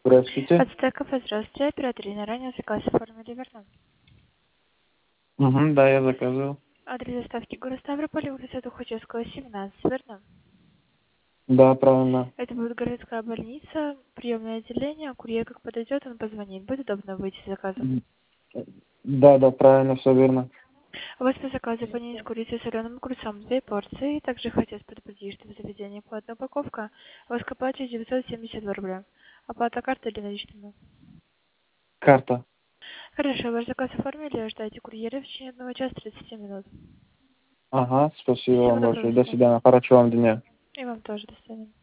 Здравствуйте. Ацтеков, здравствуйте. Оператор на ранее заказ оформили, верно? Да, я заказывал. Адрес доставки город Ставрополь, улица Тухачевского, 17, верно? Да, правильно. Это будет городская больница, приемное отделение, курьер как подойдет, он позвонит. Будет удобно выйти с заказом. Да, правильно, все верно. У вас по заказу панини с курицей и соленым огурцом 2 порции. Также хотелось предупредить, что в заведении платная упаковка. У вас к оплате 972 рубля. Оплата картой или наличными? Карта. Хорошо, ваш заказ оформили, ждайте курьера в течение 1 часа 30 минут. Ага, спасибо Всего вам доброго, большое. до До свидания. свидания. Хорошего вам дня. И вам тоже, до свидания.